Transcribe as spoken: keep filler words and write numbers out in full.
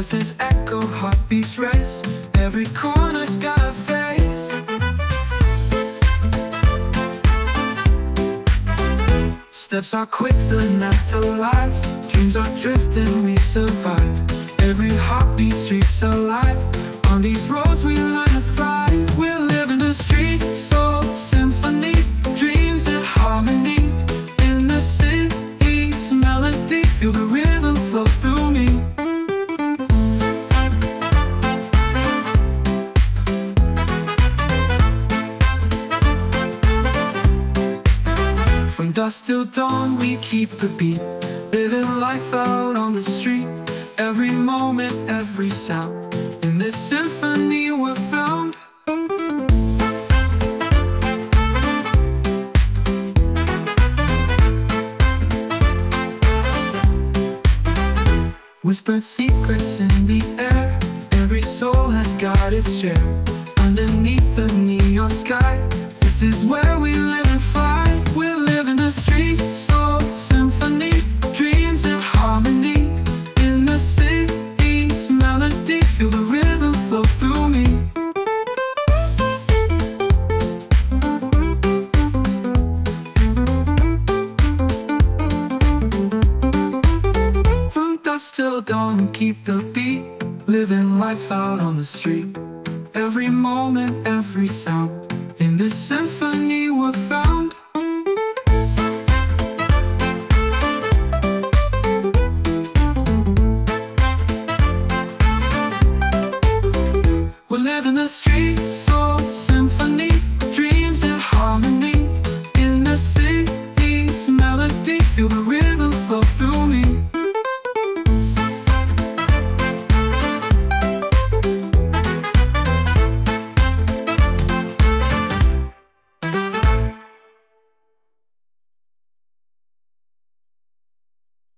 Voices echo, heartbeats race. Every corner's got a face. Steps are quick, the night's alive. Dreams are drifting, we survive. Every heartbeat, streets alive. On these roads we learn to thrive. We're living the street soul symphony. Dreams in harmony. In the city's melody, feel the rhythm flow through me. From dusk till dawn we keep the beat, living life out on the street. Every moment, every sound, in this symphony we're found. Whispered secrets in the air. Every soul has got its share. Underneath the neon sky, this is where we live and fly. We live in the street soul symphony. Dreams in harmony. In the city's melody, feel the rhythm flow through me. From dusk till dawn, keep the beat, living life out on the street. Every moment, every sound, in this symphony we're found.